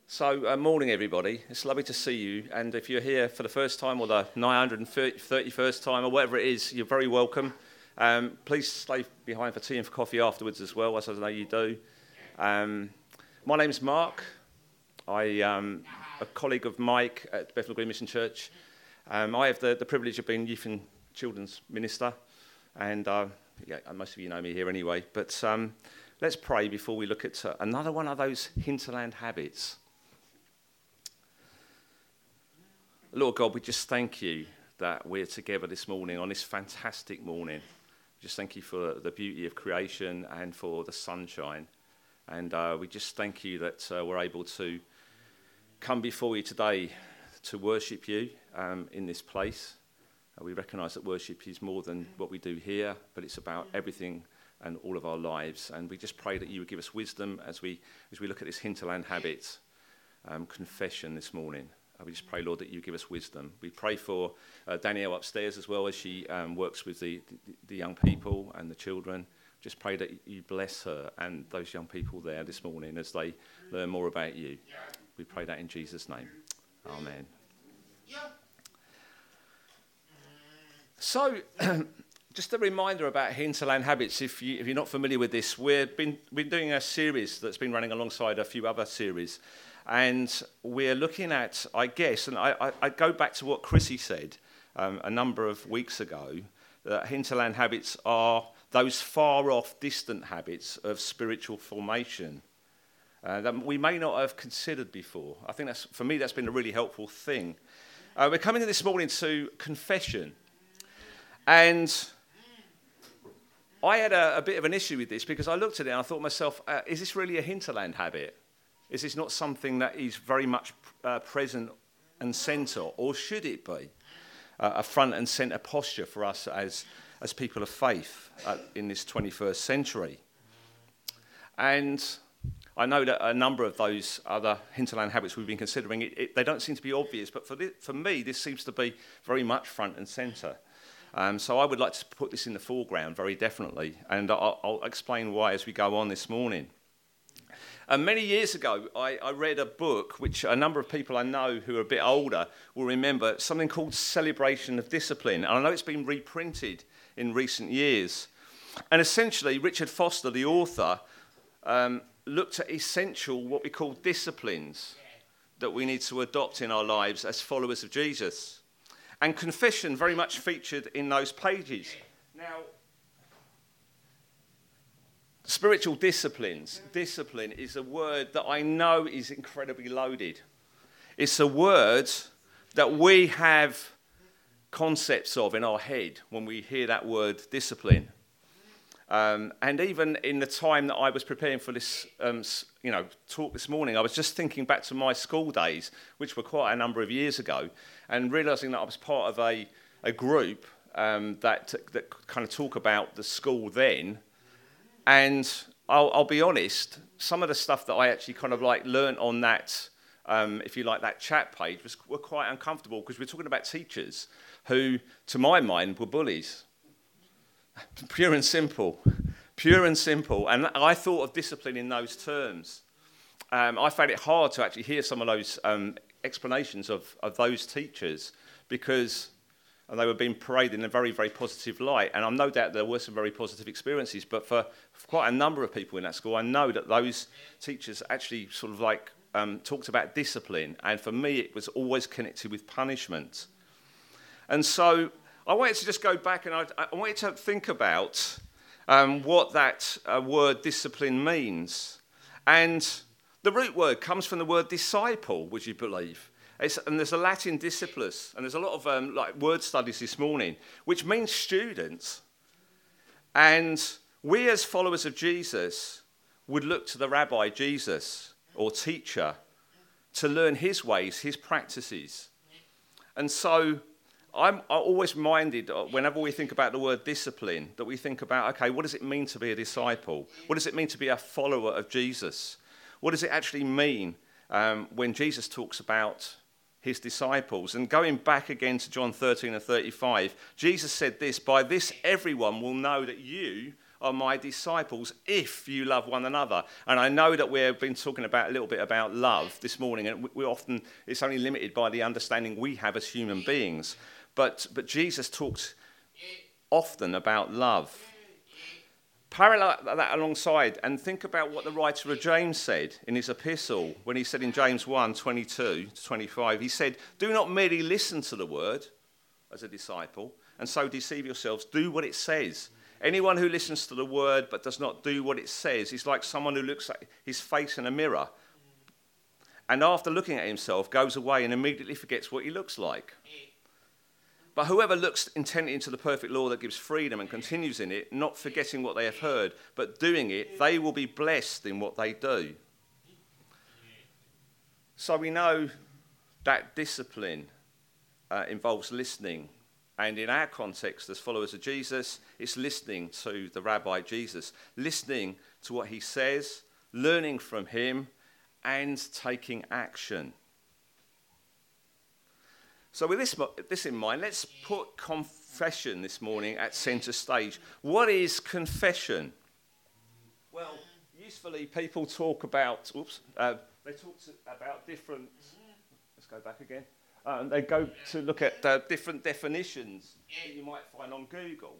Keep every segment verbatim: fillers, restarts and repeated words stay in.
So, uh, morning everybody. It's lovely to see you. And if you're here for the first time or the nine hundred thirty-first time or whatever it is, you're very welcome. Um, please stay behind for tea and for coffee afterwards as well, as I know you do. Um, my name's Mark. I am a colleague of Mike at Bethnal Green Mission Church. Um, I have the, the privilege of being youth and children's minister. And uh, yeah, most of you know me here anyway. But um, let's pray before we look at uh, another one of those hinterland habits. Lord God, we just thank you that we're together this morning on this fantastic morning. Just thank you for the beauty of creation and for the sunshine. And uh, we just thank you that uh, we're able to come before you today to worship you um, in this place. Uh, we recognise that worship is more than what we do here, but it's about everything and all of our lives. And we just pray that you would give us wisdom as we as we look at this hinterland habit, um, confession this morning. We just pray, Lord, that you give us wisdom. We pray for uh, Danielle upstairs as well as she um, works with the, the, the young people and the children. Just pray that you bless her and those young people there this morning as they learn more about you. We pray that in Jesus' name. Amen. So, just a reminder about hinterland habits. If, you, if you're not familiar with this, we've been, been doing a series that's been running alongside a few other series. And we're looking at, I guess, and I, I, I go back to what Chrissy said um, a number of weeks ago, that hinterland habits are those far-off, distant habits of spiritual formation uh, that we may not have considered before. I think that's, for me, that's been a really helpful thing. Uh, we're coming in this morning to confession. And I had a, a bit of an issue with this because I looked at it and I thought to myself, uh, is this really a hinterland habit? Is this not something that is very much uh, present and centre, or should it be uh, a front and centre posture for us as, as people of faith uh, in this twenty-first century? And I know that a number of those other hinterland habits we've been considering, it, it, they don't seem to be obvious, but for, this, for me, this seems to be very much front and centre. Um, so I would like to put this in the foreground very definitely, and I'll, I'll explain why as we go on this morning. Uh, many years ago, I, I read a book which a number of people I know who are a bit older will remember, something called Celebration of Discipline. And I know it's been reprinted in recent years. And essentially, Richard Foster, the author, um, looked at essential, what we call disciplines that we need to adopt in our lives as followers of Jesus. And confession very much featured in those pages. Now, spiritual disciplines. Discipline is a word that I know is incredibly loaded. It's a word that we have concepts of in our head when we hear that word discipline. Um, and even in the time that I was preparing for this um, you know, talk this morning, I was just thinking back to my school days, which were quite a number of years ago, and realising that I was part of a, a group um, that, that kind of talk about the school then. And I'll, I'll be honest, some of the stuff that I actually kind of like learnt on that, um, if you like, that chat page was were quite uncomfortable because we're talking about teachers who, to my mind, were bullies. Pure and simple. Pure and simple. And I thought of discipline in those terms. Um, I found it hard to actually hear some of those um, explanations of, of those teachers because... and they were being paraded in a very, very positive light. And I'm no doubt there were some very positive experiences, but for, for quite a number of people in that school, I know that those teachers actually sort of like um, talked about discipline. And for me, it was always connected with punishment. And so I wanted to just go back and I, I wanted to think about um, what that uh, word discipline means. And the root word comes from the word disciple, would you believe? It's, and there's a Latin discipulus, and there's a lot of um, like word studies this morning, which means students. And we as followers of Jesus would look to the rabbi Jesus, or teacher, to learn his ways, his practices. And so I'm always reminded, whenever we think about the word discipline, that we think about, okay, what does it mean to be a disciple? What does it mean to be a follower of Jesus? What does it actually mean um, when Jesus talks about his disciples? And going back again to John thirteen and thirty-five, Jesus said this, "By this everyone will know that you are my disciples if you love one another. And I know that we've been talking about a little bit about love this morning, and we often, it's only limited by the understanding we have as human beings. But, but Jesus talks often about love. Parallel that alongside and think about what the writer of James said in his epistle when he said in James one, twenty-two to twenty-five, he said, do not merely listen to the word as a disciple and so deceive yourselves. Do what it says. Anyone who listens to the word but does not do what it says is like someone who looks at his face in a mirror and after looking at himself goes away and immediately forgets what he looks like. But whoever looks intently into the perfect law that gives freedom and continues in it, not forgetting what they have heard, but doing it, they will be blessed in what they do. So we know that discipline uh, involves listening. And in our context, as followers of Jesus, it's listening to the Rabbi Jesus, listening to what he says, learning from him, and taking action. So with this, this in mind, let's put confession this morning at centre stage. What is confession? Well, usefully people talk about, oops, uh, they talk to, about different, let's go back again. Um, they go to look at uh, different definitions that you might find on Google.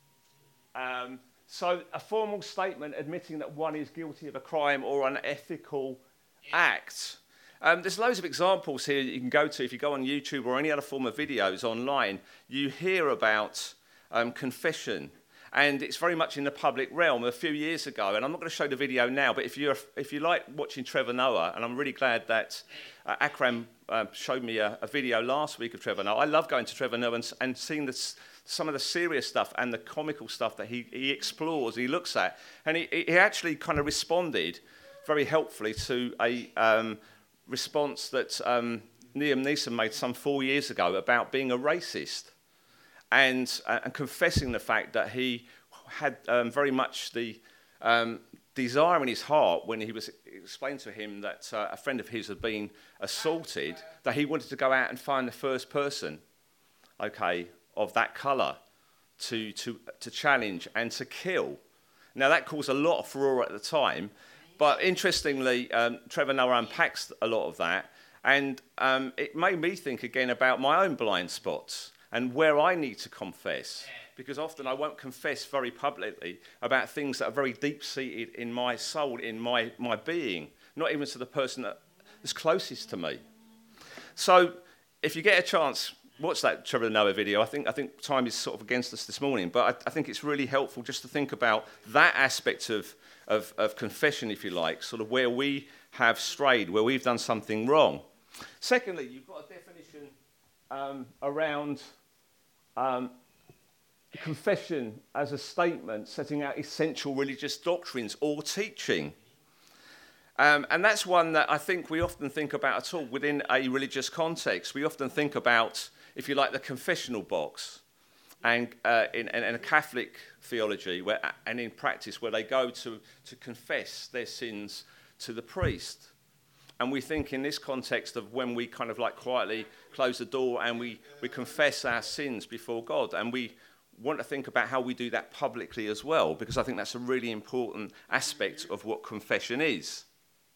Um, so a formal statement admitting that one is guilty of a crime or an ethical act. Um, there's loads of examples here that you can go to if you go on YouTube or any other form of videos online. You hear about um, confession, and it's very much in the public realm. A few years ago, and I'm not going to show the video now, but if you if you like watching Trevor Noah, and I'm really glad that uh, Akram uh, showed me a, a video last week of Trevor Noah. I love going to Trevor Noah and, and seeing this, some of the serious stuff and the comical stuff that he, he explores, he looks at, and he, he actually kind of responded very helpfully to a um, response that um, Liam Neeson made some four years ago about being a racist and, uh, and confessing the fact that he had um, very much the um, desire in his heart when he was explained to him that uh, a friend of his had been assaulted, that he wanted to go out and find the first person, okay, of that colour to, to, to challenge and to kill. Now that caused a lot of furore at the time. But interestingly, um, Trevor Noah unpacks a lot of that, and um, it made me think again about my own blind spots and where I need to confess, because often I won't confess very publicly about things that are very deep-seated in my soul, in my, my being, not even to the person that is closest to me. So if you get a chance, watch that Trevor Noah video. I think I think time is sort of against us this morning, but I, I think it's really helpful just to think about that aspect of Of, of confession, if you like, sort of where we have strayed, where we've done something wrong. Secondly, you've got a definition um, around um, confession as a statement setting out essential religious doctrines or teaching. Um, and that's one that I think we often think about at all within a religious context. We often think about, if you like, the confessional box. And uh, in, in a Catholic theology where, and in practice where they go to, to confess their sins to the priest. And we think in this context of when we kind of like quietly close the door and we, we confess our sins before God. And we want to think about how we do that publicly as well, because I think that's a really important aspect of what confession is.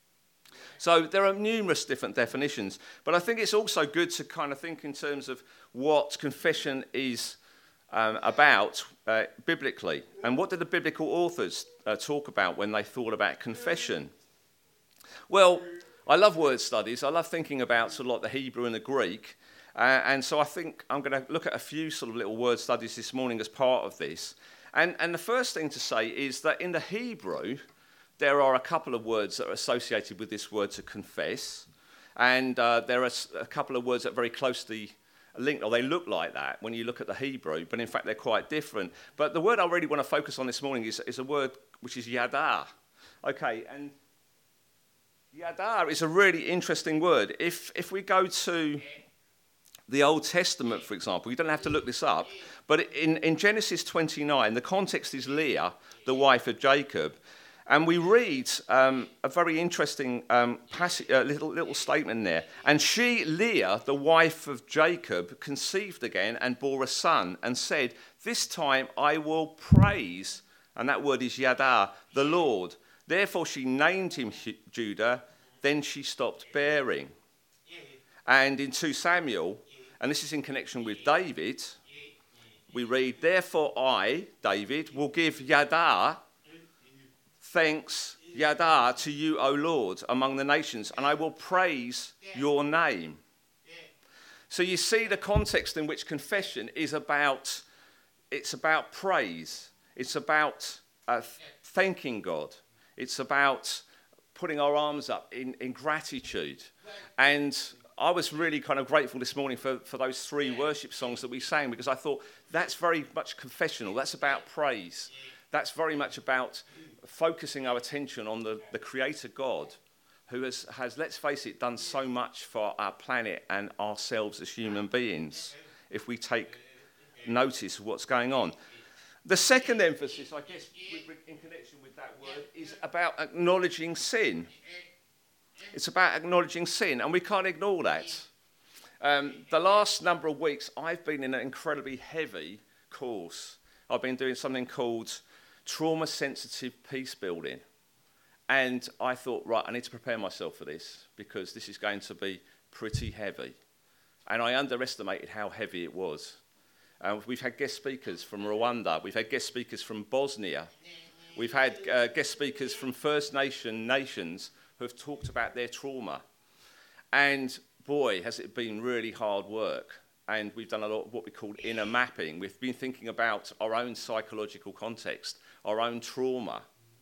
So there are numerous different definitions, but I think it's also good to kind of think in terms of what confession is Um, about uh, biblically, and what did the biblical authors uh, talk about when they thought about confession? Well, I love word studies. I love thinking about sort of like the Hebrew and the Greek, uh, and so I think I'm going to look at a few sort of little word studies this morning as part of this. And, and the first thing to say is that in the Hebrew, there are a couple of words that are associated with this word to confess, and uh, there are a couple of words that are very closely linked, or they look like that when you look at the Hebrew, but in fact they're quite different. But the word I really want to focus on this morning is, is a word which is yada. Okay, and yada is a really interesting word. If if we go to the Old Testament, for example, you don't have to look this up, but in, in Genesis twenty-nine, the context is Leah, the wife of Jacob. And we read um, a very interesting um, passage, uh, little, little statement there. And she, Leah, the wife of Jacob, conceived again and bore a son and said, "This time I will praise And that word is yada, the Lord. Therefore she named him Judah, then she stopped bearing. And in Second Samuel, and this is in connection with David, we read, therefore I, David, will give yada, thanks, yada, to you, O Lord, among the nations, and I will praise your name. So you see the context in which confession is about, it's about praise. It's about uh, thanking God. It's about putting our arms up in, in gratitude. And I was really kind of grateful this morning for, for those three worship songs that we sang, because I thought that's very much confessional. That's about praise. That's very much about focusing our attention on the, the Creator God, who has, has, let's face it, done so much for our planet and ourselves as human beings, if we take notice of what's going on. The second emphasis, I guess, in connection with that word, is about acknowledging sin. It's about acknowledging sin, and we can't ignore that. Um, the last number of weeks, I've been in an incredibly heavy course. I've been doing something called trauma-sensitive peace building. And I thought, right, I need to prepare myself for this, because this is going to be pretty heavy. And I underestimated how heavy it was. Uh, we've had guest speakers from Rwanda. We've had guest speakers from Bosnia. We've had uh, guest speakers from First Nation nations who have talked about their trauma. And boy, has it been really hard work. And we've done a lot of what we call inner mapping. We've been thinking about our own psychological context, our own trauma,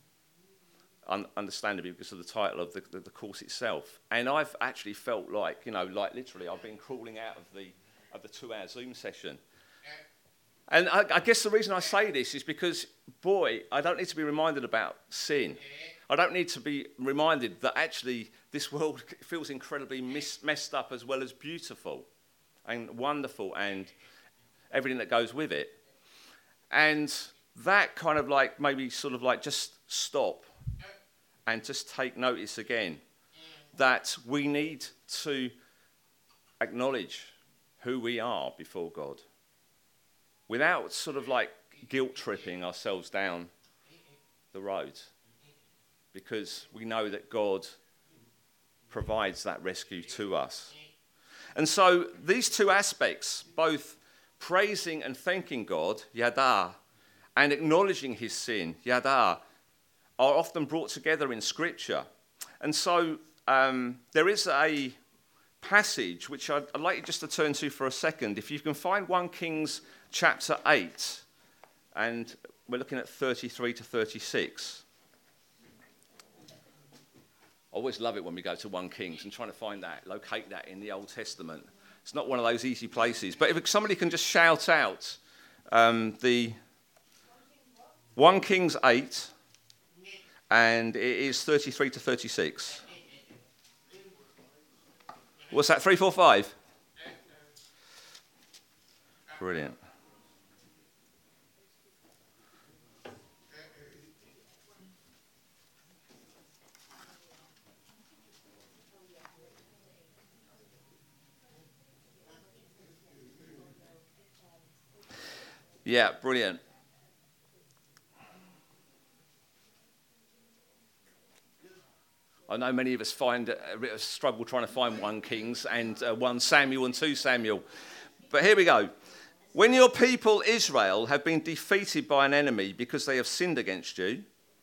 un- understandably because of the title of the, the, the course itself. And I've actually felt like, you know, like literally I've been crawling out of the, of the two-hour Zoom session. And I, I guess the reason I say this is because, boy, I don't need to be reminded about sin. I don't need to be reminded that actually this world feels incredibly mis- messed up as well as beautiful and wonderful and everything that goes with it. And that kind of like maybe sort of like just stop and just take notice again that we need to acknowledge who we are before God without sort of like guilt tripping ourselves down the road, because we know that God provides that rescue to us. And so these two aspects, both praising and thanking God, yada, and acknowledging his sin, yada, are often brought together in Scripture. And so um, there is a passage which I'd, I'd like you just to turn to for a second. If you can find First Kings chapter eight, and we're looking at thirty-three to thirty-six. I always love it when we go to First Kings and trying to find that, locate that in the Old Testament. It's not one of those easy places. But if somebody can just shout out um, the First Kings eight, and it is thirty-three to thirty-six. What's that, three, four, five? Brilliant. Yeah, brilliant. I know many of us find a bit of struggle trying to find First Kings and uh, First Samuel and Second Samuel. But here we go. When your people Israel have been defeated by an enemy because they have sinned against you,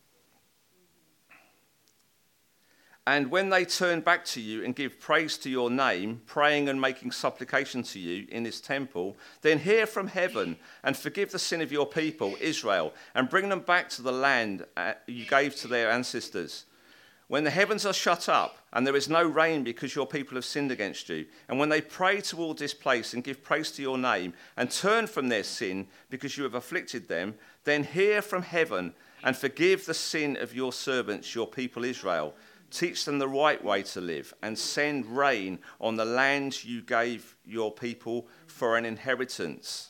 and when they turn back to you and give praise to your name, praying and making supplication to you in this temple, then hear from heaven and forgive the sin of your people, Israel, and bring them back to the land you gave to their ancestors. When the heavens are shut up and there is no rain because your people have sinned against you, and when they pray toward this place and give praise to your name and turn from their sin because you have afflicted them, then hear from heaven and forgive the sin of your servants, your people Israel. Teach them the right way to live and send rain on the land you gave your people for an inheritance.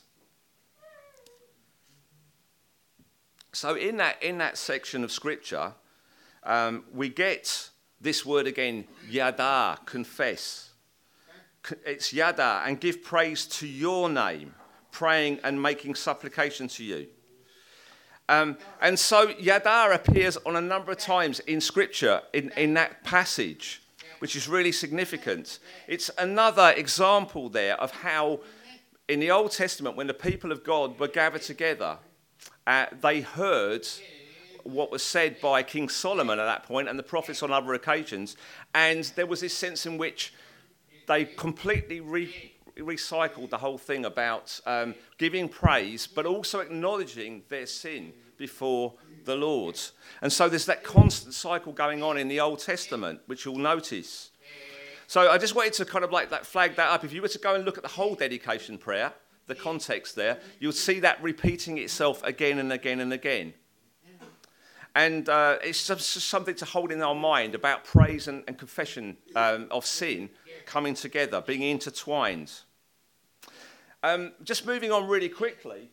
So in that, in that section of Scripture, um, we get this word again, yada, confess. It's yada, and give praise to your name, praying and making supplication to you. Um, and so yada appears on a number of times in Scripture, in, in that passage, which is really significant. It's another example there of how in the Old Testament, when the people of God were gathered together, uh, they heard what was said by King Solomon at that point and the prophets on other occasions, and there was this sense in which they completely re- recycled the whole thing about um, giving praise, but also acknowledging their sin before the Lord. And so there's that constant cycle going on in the Old Testament, which you'll notice. So I just wanted to kind of like that flag that up. If you were to go and look at the whole dedication prayer, the context there, you'll see that repeating itself again and again and again. And uh, it's just something to hold in our mind about praise and, and confession um, of sin coming together, being intertwined. Um, just moving on really quickly.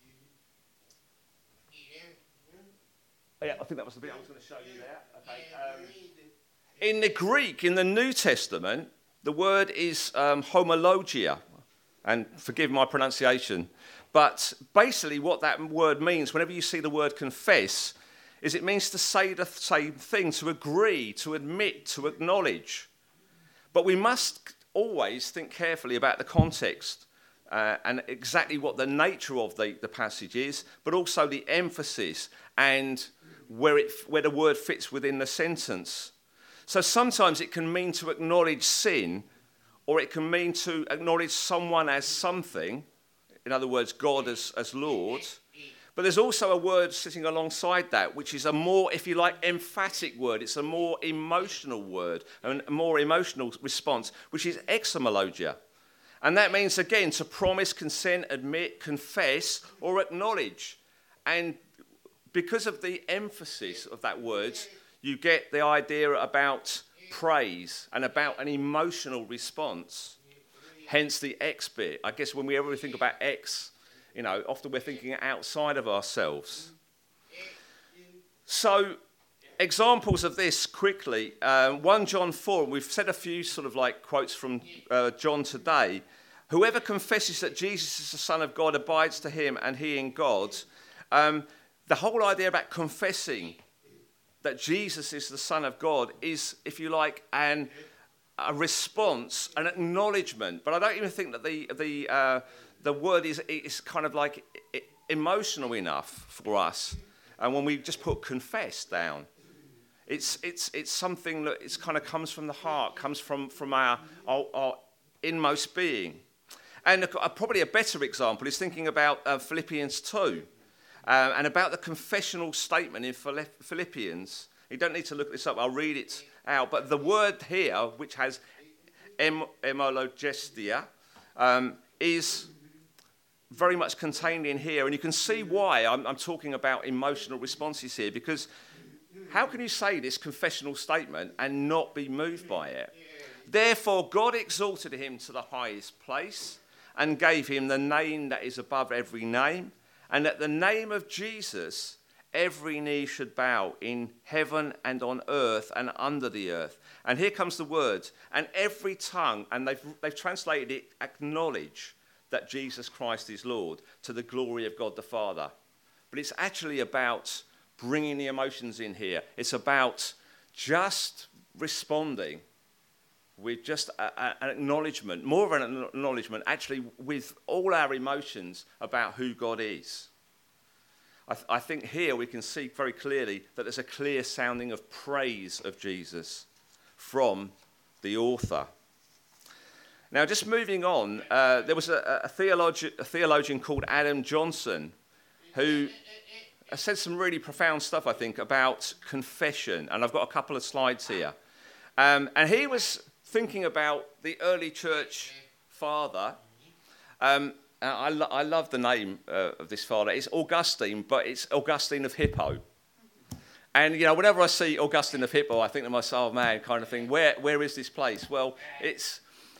Oh, yeah, I think that was the bit I was going to show you there. Okay. Um, in the Greek, in the New Testament, the word is um, homologia. And forgive my pronunciation. But basically what that word means, whenever you see the word confess, is it means to say the same thing, to agree, to admit, to acknowledge. But we must always think carefully about the context uh, and exactly what the nature of the, the passage is, but also the emphasis and where, it, where the word fits within the sentence. So sometimes it can mean to acknowledge sin, or it can mean to acknowledge someone as something, in other words, God as, as Lord. But there's also a word sitting alongside that, which is a more, if you like, emphatic word. It's a more emotional word, and a more emotional response, which is exomologia. And that means, again, to promise, consent, admit, confess, or acknowledge. And because of the emphasis of that word, you get the idea about praise and about an emotional response. Hence the X bit. I guess when we ever think about X, you know, often we're thinking outside of ourselves. So, examples of this quickly. Uh, First John four, we've said a few sort of like quotes from uh, John today. Whoever confesses that Jesus is the Son of God abides to him and he in God. Um, the whole idea about confessing that Jesus is the Son of God is, if you like, an, a response, an acknowledgement. But I don't even think that the... the uh, The word is, is kind of like emotional enough for us. And when we just put confess down, it's it's it's something that it's kind of comes from the heart, comes from, from our, our, our inmost being. And a, a, probably a better example is thinking about uh, Philippians two uh, and about the confessional statement in Philippians. You don't need to look this up, I'll read it out. But the word here, which has em, emologestia, um, is very much contained in here, and you can see why I'm, I'm talking about emotional responses here, because how can you say this confessional statement and not be moved by it? Therefore, God exalted him to the highest place and gave him the name that is above every name, and at the name of Jesus, every knee should bow in heaven and on earth and under the earth. And here comes the word, and every tongue, and they've, they've translated it, acknowledge that Jesus Christ is Lord, to the glory of God the Father. But it's actually about bringing the emotions in here. It's about just responding with just a, a, an acknowledgement, more of an acknowledgement, actually with all our emotions about who God is. I, th- I think here we can see very clearly that there's a clear sounding of praise of Jesus from the author. Now, just moving on, uh, there was a, a, theologi- a theologian called Adam Johnson who said some really profound stuff, I think, about confession. And I've got a couple of slides here. Um, and he was thinking about the early church father. Um, I, lo- I love the name uh, of this father. It's Augustine, but it's Augustine of Hippo. And, you know, whenever I see Augustine of Hippo, I think to myself, oh, man, kind of thing, where where is this place? Well, it's...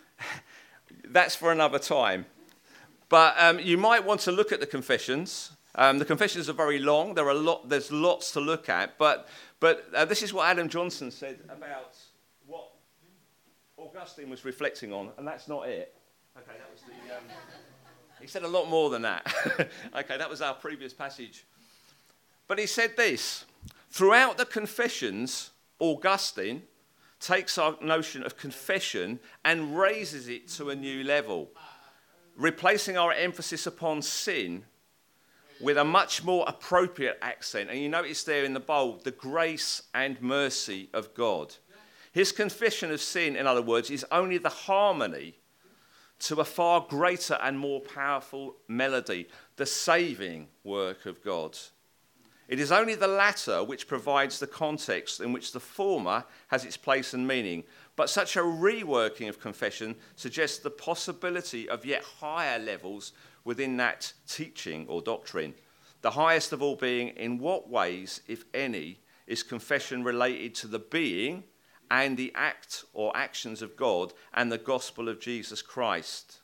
That's for another time. But um, you might want to look at the confessions. Um, the confessions are very long. There are a lot. There's lots to look at. But but uh, this is what Adam Johnson said about what Augustine was reflecting on, and that's not it. Okay, that was the. Um, he said a lot more than that. Okay, that was our previous passage. But he said this, throughout the confessions, Augustine takes our notion of confession and raises it to a new level, replacing our emphasis upon sin with a much more appropriate accent. And you notice there in the bold, the grace and mercy of God. His confession of sin, in other words, is only the harmony to a far greater and more powerful melody, the saving work of God. It is only the latter which provides the context in which the former has its place and meaning. But such a reworking of confession suggests the possibility of yet higher levels within that teaching or doctrine. The highest of all being, in what ways, if any, is confession related to the being and the act or actions of God and the gospel of Jesus Christ?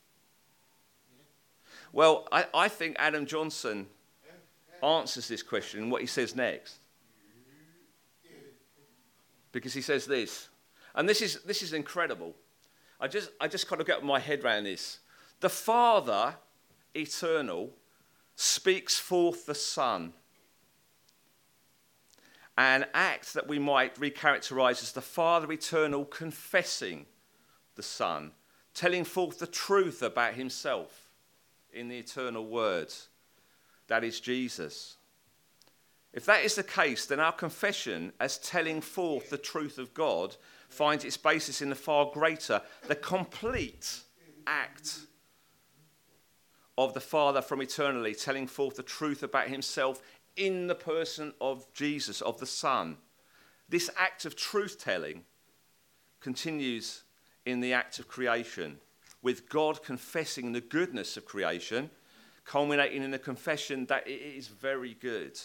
Well, I, I think Adam Johnson answers this question in what he says next. Because he says this, and this is this is incredible. I just I just kind of get my head around this. The Father, eternal, speaks forth the Son, an act that we might recharacterize as the Father eternal confessing the Son, telling forth the truth about himself in the eternal words. That is Jesus. If that is the case, then our confession as telling forth the truth of God finds its basis in the far greater, the complete act of the Father from eternally telling forth the truth about himself in the person of Jesus, of the Son. This act of truth-telling continues in the act of creation, with God confessing the goodness of creation, culminating in the confession that it is very good.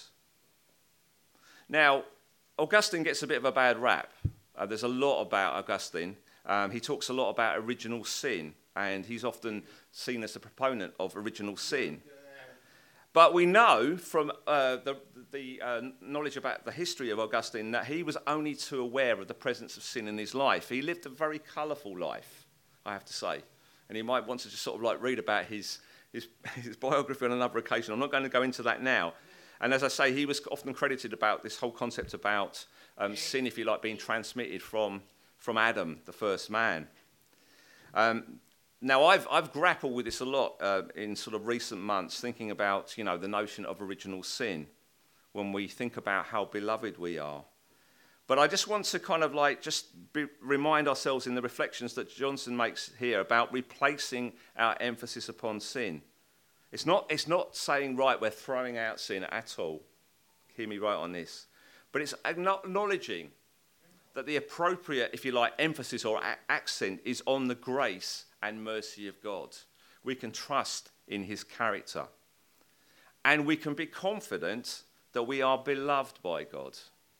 Now, Augustine gets a bit of a bad rap. Uh, there's a lot about Augustine. Um, he talks a lot about original sin, and he's often seen as the proponent of original sin. But we know from uh, the, the uh, knowledge about the history of Augustine that he was only too aware of the presence of sin in his life. He lived a very colourful life, I have to say. And you might want to just sort of like read about his His, his biography on another occasion. I'm not going to go into that now. And as I say, he was often credited about this whole concept about um, sin, if you like, being transmitted from, from Adam, the first man. Um, now, I've, I've grappled with this a lot uh, in sort of recent months, thinking about, you know, the notion of original sin when we think about how beloved we are. But I just want to kind of like just be, remind ourselves in the reflections that Johnson makes here about replacing our emphasis upon sin. It's not, it's not saying, right, we're throwing out sin at all. Hear me right on this. But it's acknowledging that the appropriate, if you like, emphasis or a- accent is on the grace and mercy of God. We can trust in his character. And we can be confident that we are beloved by God.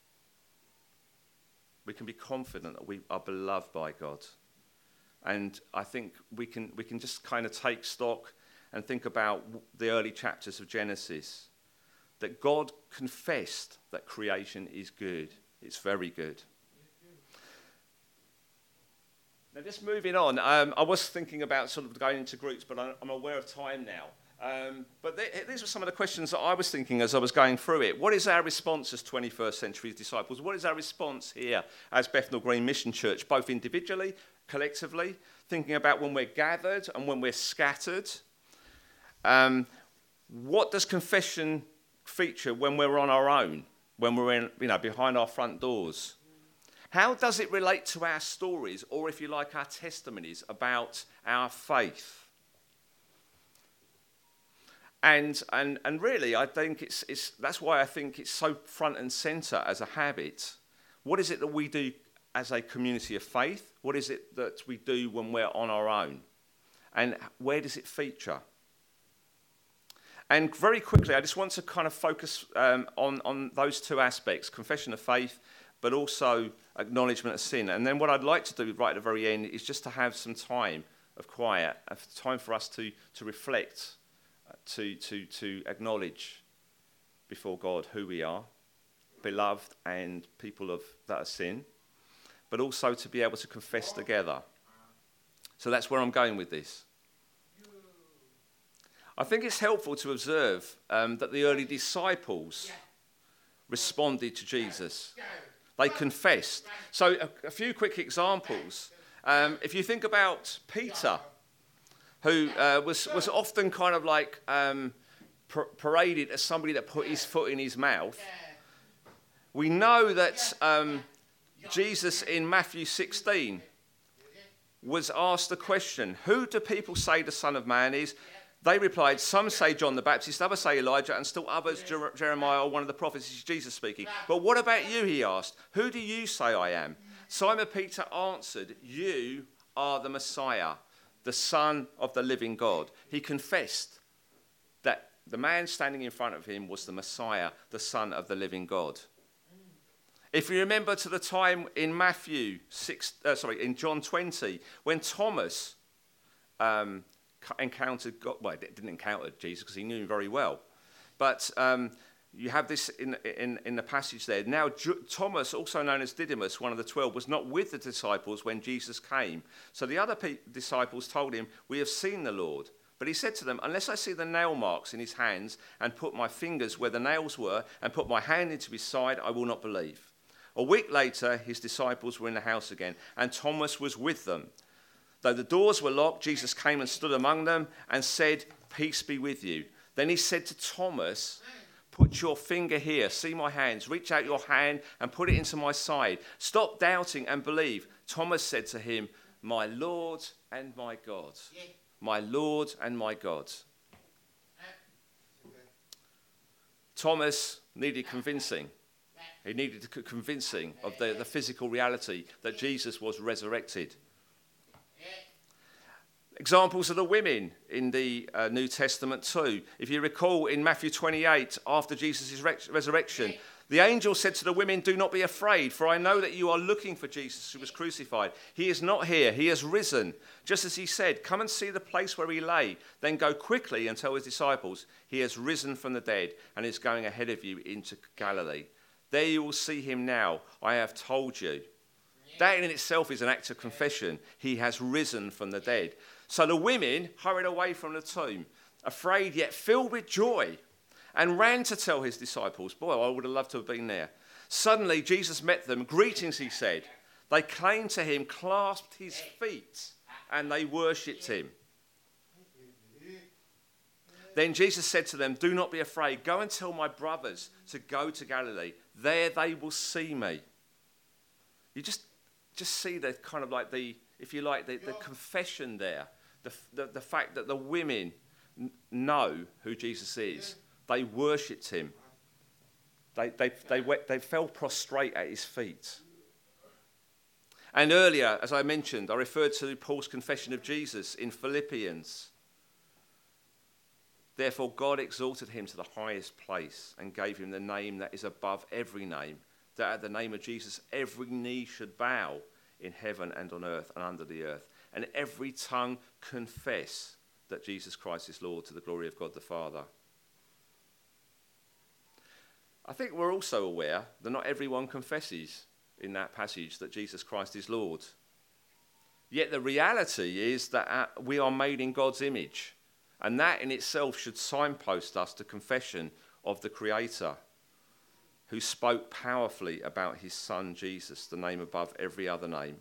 We can be confident that we are beloved by God. And I think we can we can just kind of take stock and think about the early chapters of Genesis. That God confessed that creation is good. It's very good. Now just moving on, um, I was thinking about sort of going into groups, but I'm aware of time now. Um, but th- these were some of the questions that I was thinking as I was going through it. What is our response as twenty-first century disciples? What is our response here as Bethnal Green Mission Church, both individually, collectively, thinking about when we're gathered and when we're scattered? Um, what does confession feature when we're on our own, when we're in, you know, behind our front doors? How does it relate to our stories, or if you like, our testimonies about our faith? And, and and really, I think it's it's that's why I think it's so front and centre as a habit. What is it that we do as a community of faith? What is it that we do when we're on our own? And where does it feature? And very quickly, I just want to kind of focus um, on, on those two aspects, confession of faith, but also acknowledgement of sin. And then what I'd like to do right at the very end is just to have some time of quiet, time for us to, to reflect, to, to, to acknowledge before God who we are, beloved and people of that are sin, but also to be able to confess together. So that's where I'm going with this. I think it's helpful to observe um, that the early disciples responded to Jesus. They confessed. So a, a few quick examples. Um, if you think about Peter, who uh, was, was often kind of like um, par- paraded as somebody that put his foot in his mouth, we know that um, Jesus in Matthew sixteen was asked the question, who do people say the Son of Man is? They replied, some say John the Baptist, others say Elijah, and still others Jer- Jeremiah or one of the prophets. This is Jesus speaking. But what about you, he asked. Who do you say I am? Simon Peter answered, you are the Messiah, the Son of the living God. He confessed that the man standing in front of him was the Messiah, the Son of the living God. If you remember to the time in Matthew six, uh, sorry, in John twenty, when Thomas um, encountered God, well, didn't encounter Jesus because he knew him very well, but um, you have this in, in, in the passage there. Now, J- Thomas, also known as Didymus, one of the twelve, was not with the disciples when Jesus came. So the other pe- disciples told him, we have seen the Lord. But he said to them, unless I see the nail marks in his hands and put my fingers where the nails were and put my hand into his side, I will not believe. A week later, his disciples were in the house again, and Thomas was with them. Though the doors were locked, Jesus came and stood among them and said, peace be with you. Then he said to Thomas, put your finger here, see my hands, reach out your hand and put it into my side. Stop doubting and believe. Thomas said to him, my Lord and my God. My Lord and my God. Thomas needed convincing. He needed convincing of the, the physical reality that Jesus was resurrected. Examples of the women in the uh, New Testament too. If you recall in Matthew twenty-eight, after Jesus' res- resurrection, the angel said to the women, do not be afraid, for I know that you are looking for Jesus who was crucified. He is not here, he has risen. Just as he said, come and see the place where he lay. Then go quickly and tell his disciples, he has risen from the dead and is going ahead of you into Galilee. There you will see him now. I have told you. That in itself is an act of confession. He has risen from the dead. So the women hurried away from the tomb, afraid yet filled with joy, and ran to tell his disciples. Boy, I would have loved to have been there. Suddenly Jesus met them. Greetings, he said. They came to him, clasped his feet, and they worshipped him. Then Jesus said to them, do not be afraid. Go and tell my brothers to go to Galilee. There they will see me. You just, just see the kind of like the, if you like, the, the confession there. The, the, the fact that the women n- know who Jesus is. They worshipped him. They, they, they, went, they fell prostrate at his feet. And earlier, as I mentioned, I referred to Paul's confession of Jesus in Philippians. Therefore, God exalted him to the highest place and gave him the name that is above every name, that at the name of Jesus every knee should bow in heaven and on earth and under the earth, and every tongue confess that Jesus Christ is Lord to the glory of God the Father. I think we're also aware that not everyone confesses in that passage that Jesus Christ is Lord. Yet the reality is that we are made in God's image. And that in itself should signpost us to confession of the Creator, who spoke powerfully about his Son, Jesus, the name above every other name.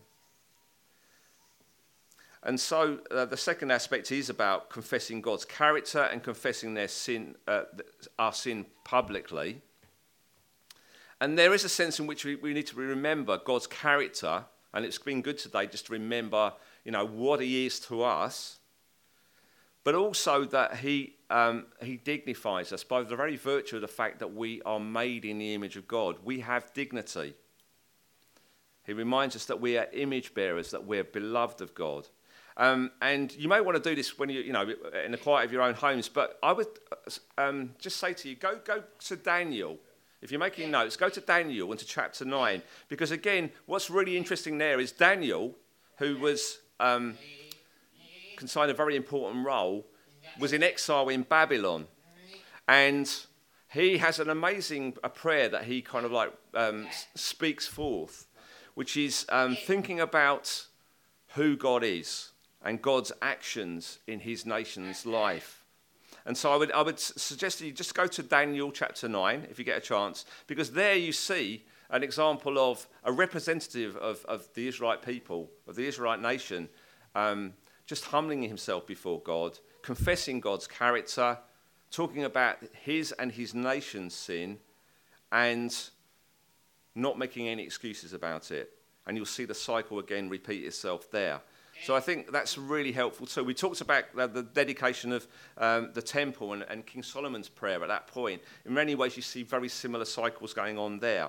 And so uh, the second aspect is about confessing God's character and confessing their sin, uh, our sin publicly. And there is a sense in which we, we need to remember God's character, and it's been good today just to remember, you know, what he is to us. But also that he um, he dignifies us by the very virtue of the fact that we are made in the image of God. We have dignity. He reminds us that we are image bearers, that we're beloved of God. Um, and you may want to do this when you you know in the quiet of your own homes. But I would um, just say to you, go go to Daniel. If you're making notes, go to Daniel and to chapter nine, because again, what's really interesting there is Daniel, who was Um, consigned a very important role, was in exile in Babylon, and he has an amazing a prayer that he kind of like um, speaks forth, which is um, thinking about who God is and God's actions in his nation's life. And so I would, I would suggest that you just go to Daniel chapter nine, if you get a chance, because there you see an example of a representative of, of the Israelite people, of the Israelite nation, um, just humbling himself before God, confessing God's character, talking about his and his nation's sin, and not making any excuses about it. And you'll see the cycle again repeat itself there. So I think that's really helpful too. We talked about the, the dedication of um, the temple and, and King Solomon's prayer at that point. In many ways, you see very similar cycles going on there.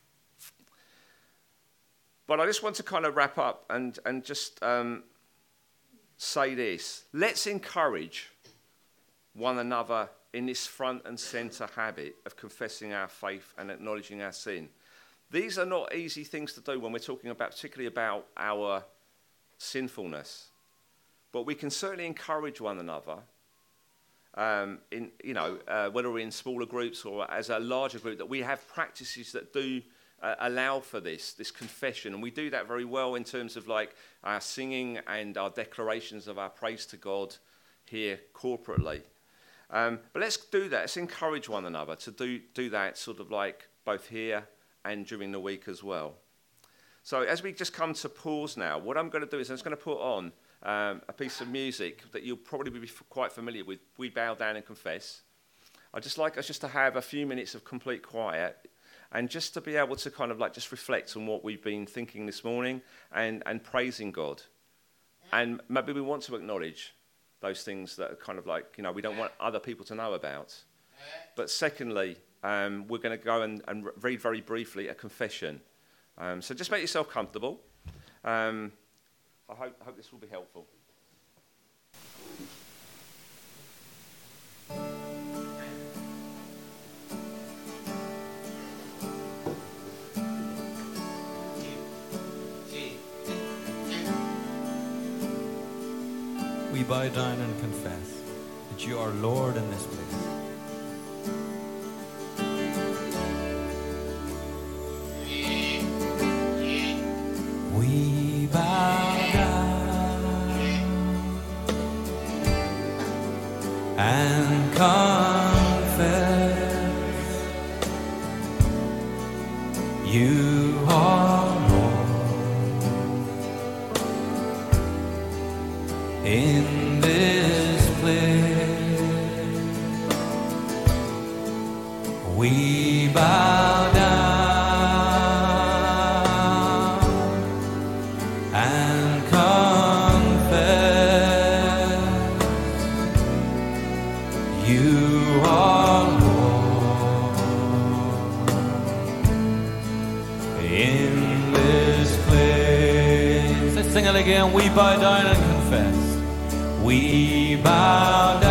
But I just want to kind of wrap up and, and just um, say this. Let's encourage one another in this front and centre habit of confessing our faith and acknowledging our sin. These are not easy things to do when we're talking about, particularly about our sinfulness, but we can certainly encourage one another um, in, you know, uh, whether we're in smaller groups or as a larger group, that we have practices that do uh, allow for this, this confession, and we do that very well in terms of like our singing and our declarations of our praise to God here corporately. Um, but let's do that. Let's encourage one another to do do that, sort of like both here and during the week as well. So as we just come to pause now, what I'm going to do is I'm just going to put on um, a piece of music that you'll probably be f- quite familiar with. We Bow Down and Confess. I'd just like us just to have a few minutes of complete quiet and just to be able to kind of like just reflect on what we've been thinking this morning and, and praising God. And maybe we want to acknowledge those things that are kind of like, you know, we don't want other people to know about. But secondly, um, we're going to go and, and read very briefly a confession. Um, so just make yourself comfortable. Um, I hope, I hope this will be helpful. We bow down and confess that you are Lord in this place. We bow down and confess you are Lord in this place. We bow down and confess you are Lord in this place. Let's sing it again. We bow down and confess. We bow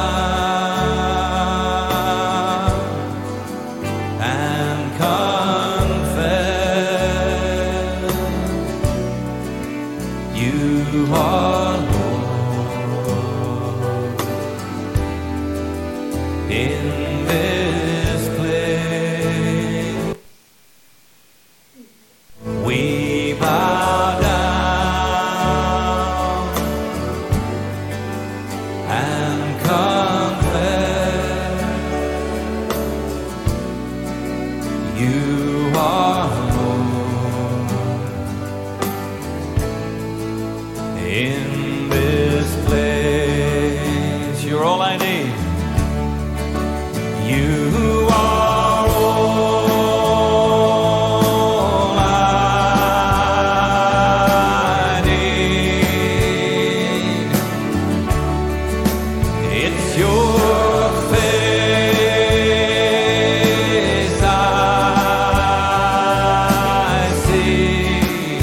down and confess you are Lord in this place. We bow down and confess you are Lord in this place. You're all I need. You are all I need. It's your face I see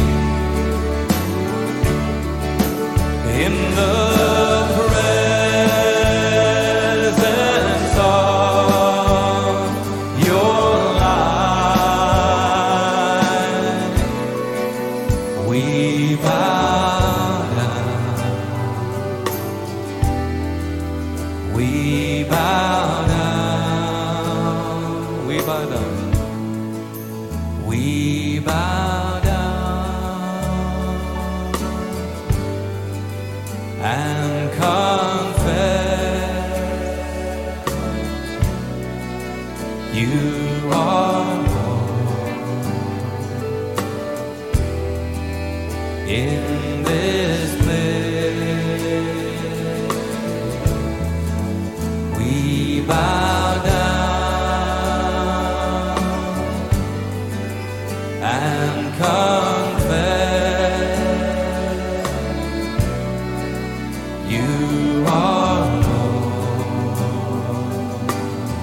in the presence of your light. We bow down. We bow down. We bow down. We bow down and confess You are in this place. We bow down and confess you are Lord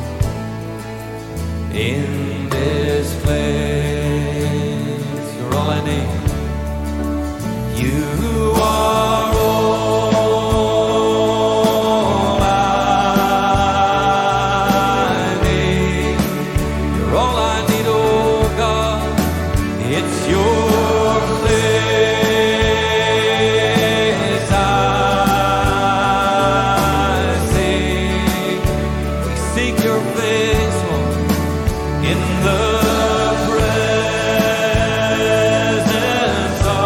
in this place. You're all I need. You are all I need. You're all I need, oh God. It's your place I seek. We seek your face, Lord, in the presence of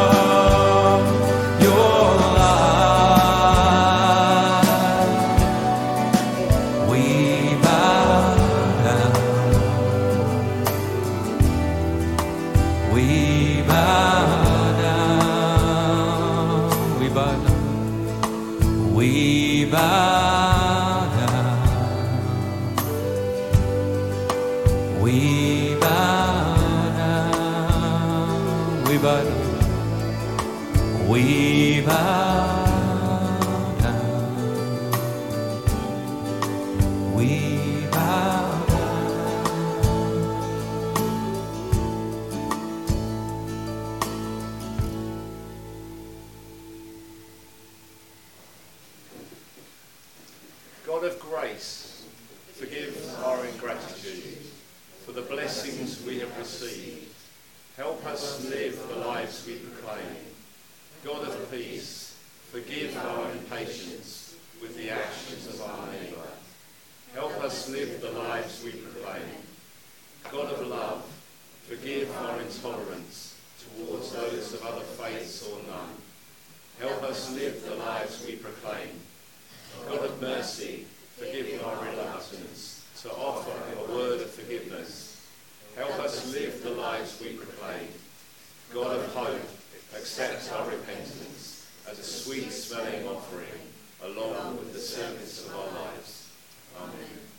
we bow down, we bow down, we bow down, we bow down, we bow God of grace, forgive our ingratitude for the blessings we have received. Help us live the lives we proclaim. God of peace, forgive our impatience with the actions of our neighbour. Help us live the lives we proclaim. God of love, forgive our intolerance towards those of other faiths or none. Help us live the lives we proclaim. God of mercy, forgive our reluctance to offer a word of forgiveness. Help us live the lives we proclaim. God of hope, accept our repentance as a sweet-smelling offering along with the service of our lives. Amen.